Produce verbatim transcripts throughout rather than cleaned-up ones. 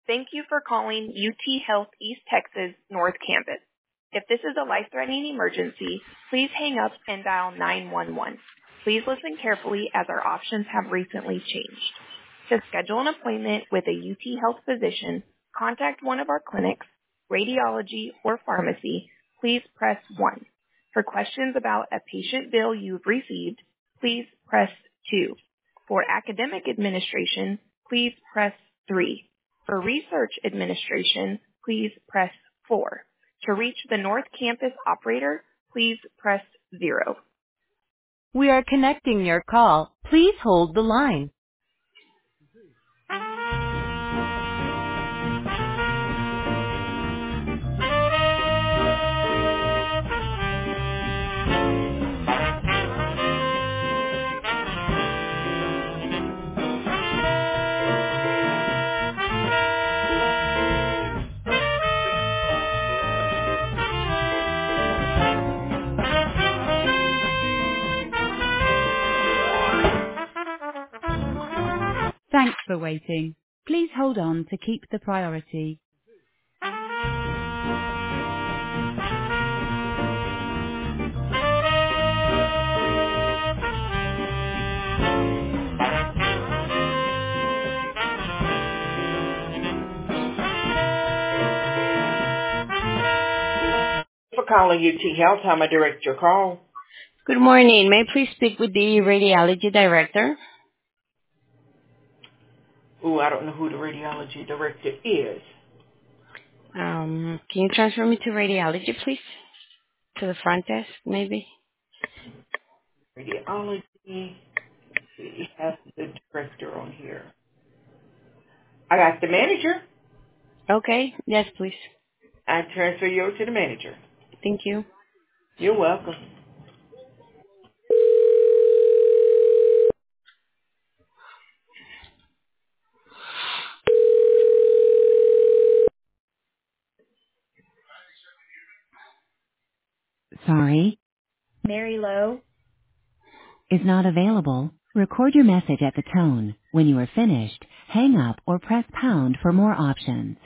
Thank you for calling U T Health East Texas North Campus. If this is a life-threatening emergency, please hang up and dial nine one one. Please listen carefully as our options have recently changed. To schedule an appointment with a U T Health physician, contact one of our clinics, radiology, or pharmacy, please press one. For questions about a patient bill you've received, please press two. For academic administration, please press three. For research administration, please press four. To reach the North Campus operator, please press zero. We are connecting your call. Please hold the line. Thanks for waiting. Please hold on to keep the priority. For calling U T Health, how may I direct your call? Good morning. May I please speak with the radiology director? Ooh, I don't know who the radiology director is. Um, can you transfer me to radiology, please? To the front desk, maybe? Radiology. We have the director on here. I got the manager. Okay. Yes, please. I transfer you over to the manager. Thank you. You're welcome. Sorry, Mary Lowe. is not available. Record your message at the tone. When you are finished, hang up or press pound for more options.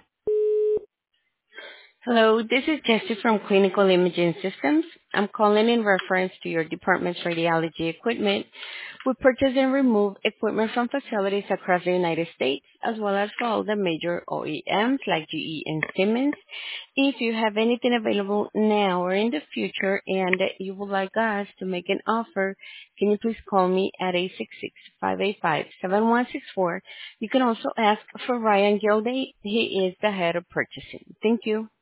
Hello, this is Jessie from Clinical Imaging Systems. I'm calling in reference to your department's radiology equipment. We purchase and remove equipment from facilities across the United States, as well as for all the major O E Ms like G E and Siemens. If you have anything available now or in the future and you would like us to make an offer, can you please call me at eight six six, five eight five, seven one six four. You can also ask for Ryan Gilday. He is the head of purchasing. Thank you.